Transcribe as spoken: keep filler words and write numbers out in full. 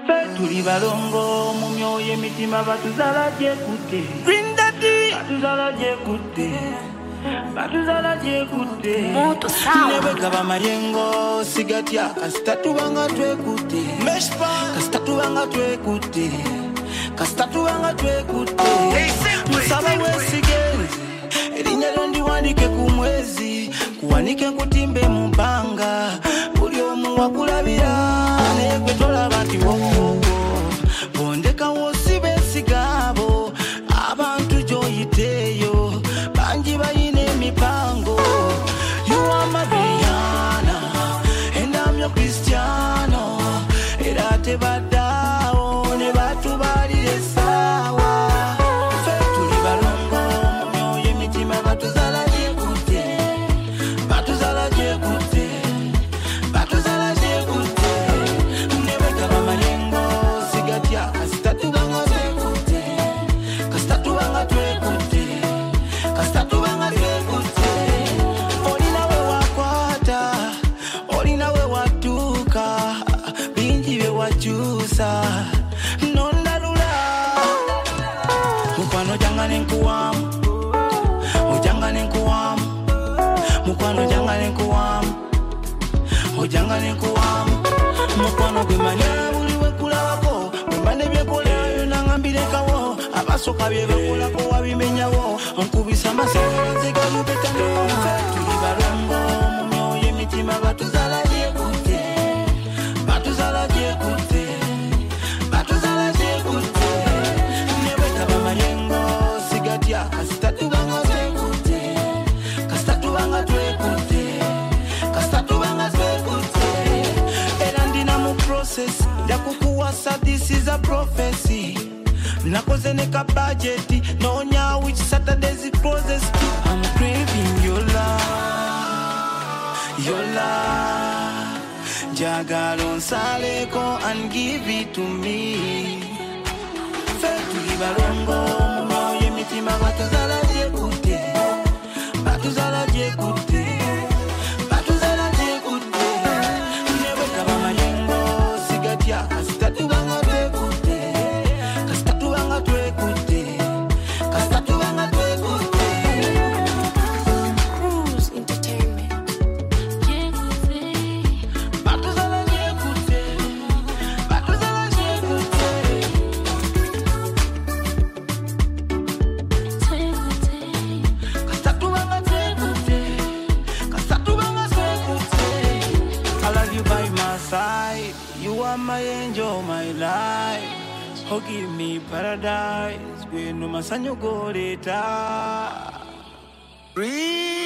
Tuli balongo mu myoyo emitima batuzala gyekutte Green Daddy batuzala gyekutte batuzala gyekutte Moto sawa Newe gaba mayengo sigatya kasita tubanga twekutte Meshpa kasita tubanga twekutte kasita tubanga twekutte Musaba wesigenze Elinya londi wandike ku mwezi kuwanike kutimbe mu bbanga buli omu wakulabira naye gwe tolaba nti wowowo bondeka wosibe esigabo abantu gy'oyiteeyo bangi bayina emipango you are my Rihanna and I'm your Cristiano era tebaddawo ne batubalira essaawa ffe tuli balongo mu myoyo emitima batuzala gyekutte batuzala gyekutte batuzala gyekutte ne bwegaba mayengo sigatya kasita tubanga twekutte kasita tubanga twekutte kasita tubanga twekutte olina we wakwata olina we watuuka bingi bye wakyusa nondalula mukwano jangane nkuwamu ojangane nkuwamu mukwano jangane nkuwamu ojangane nkuwamu mukwano gwemanya buli wekulabako bwembane byekolayo nangambirekawo abasoka byebakolako wabimenyawo onkubisa amasannyalaze galubetano tuli balongo mu myoyo emitima batuzala gyekutte batuzala gyekutte batuzala gyekutte ne bwegaba mayengo sigatya kasita tubanga twekutte kasita tubanga twekutte kasita tubanga twekutte era ndina mu process yakukuwasa this is a prophecy nakoze ne ka budget nonya which Saturdays it closes to I'm craving your love your love jagala onsaleko and give it to me fe tuli balongo mu myoyo emitima batuzala gyekutte batuzala gyekutte batuzala gyekutte ne bwegaba mayengo sigatya kasita tubanga twekutte kasita tubanga twekutte kasita tubanga twekutte Cruise Entertainment batuzala gyekutte batuzala gyekutte kasita tubanga twekutte kasita tubanga twekutte I love you by my side you are my angel my life oh give me paradise gweno masanyo goleta Breathe.